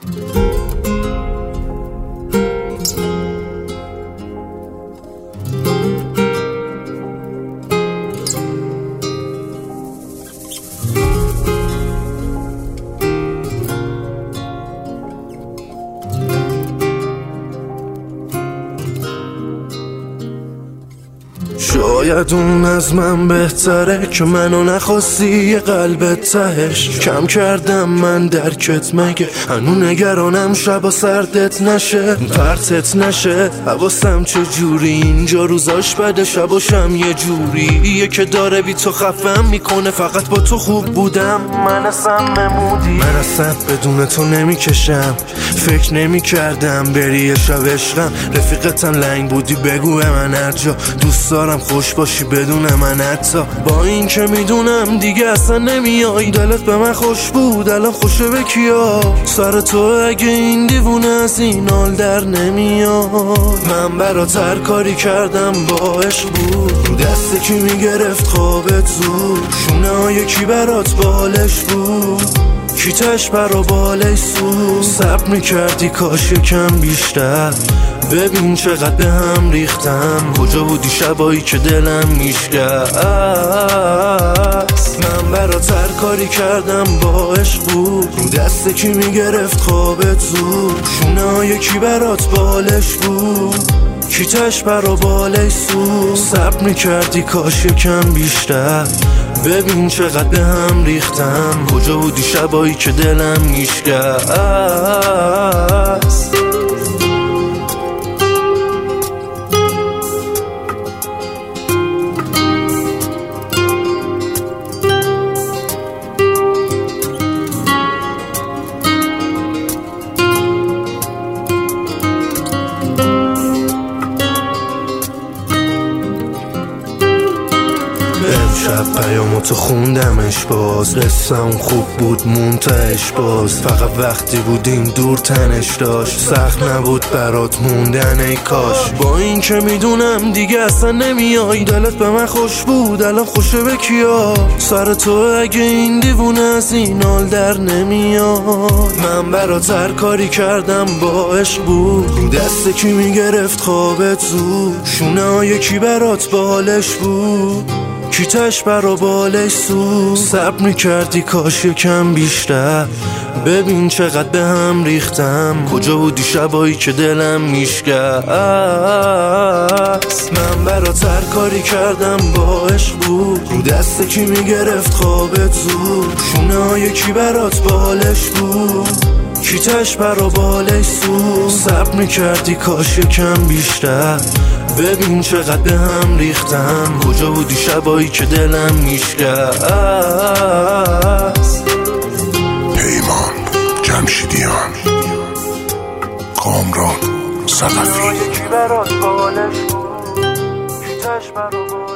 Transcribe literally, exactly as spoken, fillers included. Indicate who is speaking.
Speaker 1: شاید اون از من بهتره که منو نخواستی یه قلب تهش. کم کردم من درکت مگه هنو نگرانم شبا سردت نشه پرتت نشه. حواسم چه جوری اینجا روزاش بده شباشم یه جوریه که داره بی تو خفم میکنه. فقط با تو خوب بودم من اصلا نمودی. من اصلا بدون تو نمیکشم فکر نمی کردم بری یه شب عشقم. رفیقتم لنگ بودی بگو من هر جا دوست دارم خوش باشی بدون من حتی با این که میدونم دیگه اصلا نمیای. دلت به من خوش بود الان خوشه به کیا سر تو اگه این دیوونه از این حال در نمیاد. من برات هر کاری کردم با عشق بود رو دست کی میگرفت خوابت زود. شونه های کی برات بالش بود کیتش برا بالش سود. صبر میکردی کاش یکم بیشتر ببین چقدر به هم ریختم. کجا بودی شبایی که دلم میشکست. من برات هر کاری کردم با عشق بود رو دست کی میگرفت خوابت زود. شونه های کی برات بالش بود کیتش برا بالش سود. صبر میکردی کاش یکم بیشتر ببین چقدر به هم ریختم. کجا بودی شبایی که دلم میشکست. شب پیاماتو خوندمش باز قصم خوب بود منتهش باز. فقط وقتی بودیم دور تنش داشت سخت نبود برات موندن ای کاش. با این که میدونم دیگه اصلا نمیای دلت به من خوش بود الان خوشه به کیا سر تو اگه این دیوونه از این حال در نمیاد. من برات هر کاری کردم با عشق بود رو دست کی میگرفت خوابت زود. شونه های کی برات بالش بود کیتش برا بالش سود. صبر میکردی کاش یکم بیشتر ببین چقدر به هم ریختم. کجا بودی شبایی که دلم میشکست. من برات هر کاری کردم با عشق بود رو دست کی میگرفت خوابت زود. شونه های کی برات بالش بود کیتش برا بالش سود. صبر میکردی کاش یکم بیشتر ببین چقدر به هم ریختم. کجا بودی شبایی که دلم میشکست.
Speaker 2: پیمان جمشیدیان کامران صدفی.
Speaker 1: کی برات بالش بود کیتش برا بالش